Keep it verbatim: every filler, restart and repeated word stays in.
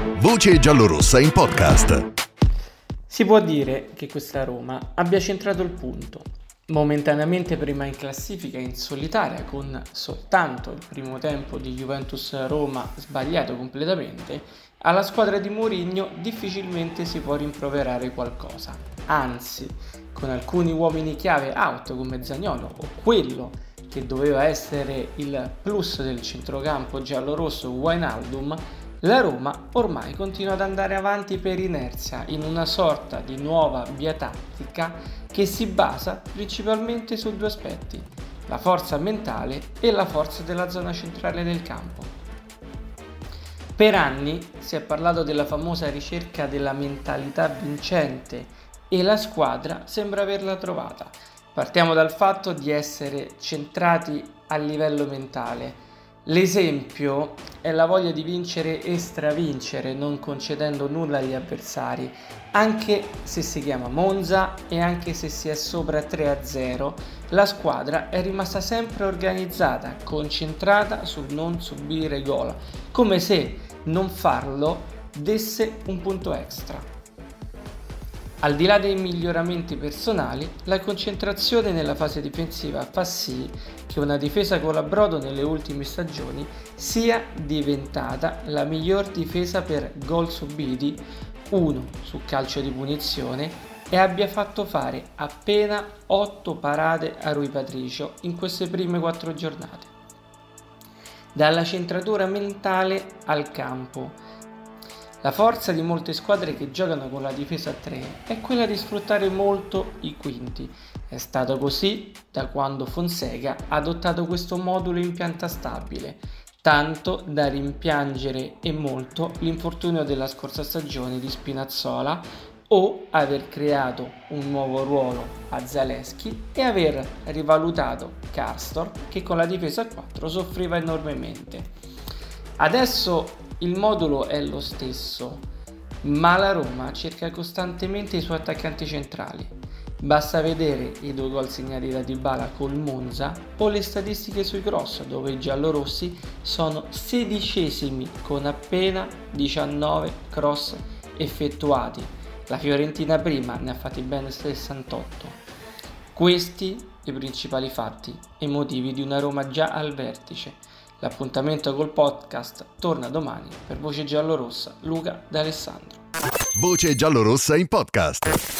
Voce giallorossa in podcast. Si può dire che questa Roma abbia centrato il punto. Momentaneamente prima in classifica in solitaria, con soltanto il primo tempo di Juventus-Roma sbagliato completamente, alla squadra di Mourinho difficilmente si può rimproverare qualcosa. Anzi, con alcuni uomini chiave out come Zaniolo o quello che doveva essere il plus del centrocampo giallorosso Wijnaldum, la Roma ormai continua ad andare avanti per inerzia in una sorta di nuova via tattica che si basa principalmente su due aspetti: la forza mentale e la forza della zona centrale del campo. Per anni si è parlato della famosa ricerca della mentalità vincente e la squadra sembra averla trovata. Partiamo dal fatto di essere centrati a livello mentale. L'esempio è la voglia di vincere e stravincere, non concedendo nulla agli avversari, anche se si chiama Monza e anche se si è sopra tre a zero, la squadra è rimasta sempre organizzata, concentrata sul non subire gol, come se non farlo desse un punto extra. Al di là dei miglioramenti personali, la concentrazione nella fase difensiva fa sì che una difesa con la Brodo nelle ultime stagioni sia diventata la miglior difesa per gol subiti, uno su calcio di punizione, e abbia fatto fare appena otto parate a Rui Patricio in queste prime quattro giornate. Dalla centratura mentale al campo. La forza di molte squadre che giocano con la difesa a tre è quella di sfruttare molto i quinti. È stato così da quando Fonseca ha adottato questo modulo in pianta stabile, tanto da rimpiangere e molto l'infortunio della scorsa stagione di Spinazzola o aver creato un nuovo ruolo a Zalewski e aver rivalutato Karsdorp, che con la difesa a quattro soffriva enormemente. Adesso il modulo è lo stesso, ma la Roma cerca costantemente i suoi attaccanti centrali. Basta vedere i due gol segnati da Dybala col Monza o le statistiche sui cross, dove i giallorossi sono sedicesimi con appena diciannove cross effettuati. La Fiorentina prima ne ha fatti ben sessantotto. Questi i principali fatti e motivi di una Roma già al vertice. L'appuntamento col podcast torna domani. Per Voce Giallorossa, Luca D'Alessandro. Voce giallorossa in podcast.